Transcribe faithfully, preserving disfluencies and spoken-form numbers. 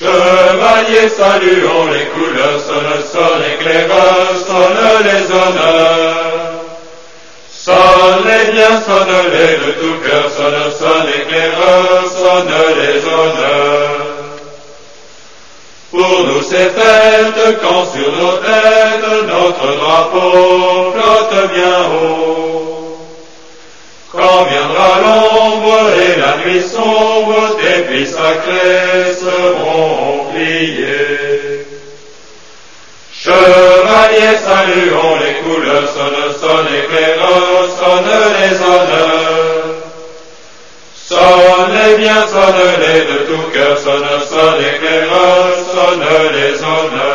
Chevaliers, saluons les couleurs, sonne, sonne, éclaireurs, sonne les honneurs. Sonne-les bien, sonne-les de tout cœur, sonne, sonne, éclaireurs, sonne les honneurs. Pour nous c'est fête, quand sur nos têtes, notre drapeau flotte bien haut. Quand viendra l'ombre et la nuit sombre, tes plis sacrés seront pliés. Chevaliers, saluons les couleurs, sonne, sonne, éclaireurs, sonne les honneurs. Sonne-les bien, sonne-les de tout cœur, sonne, sonne, éclaireurs, sonne les honneurs.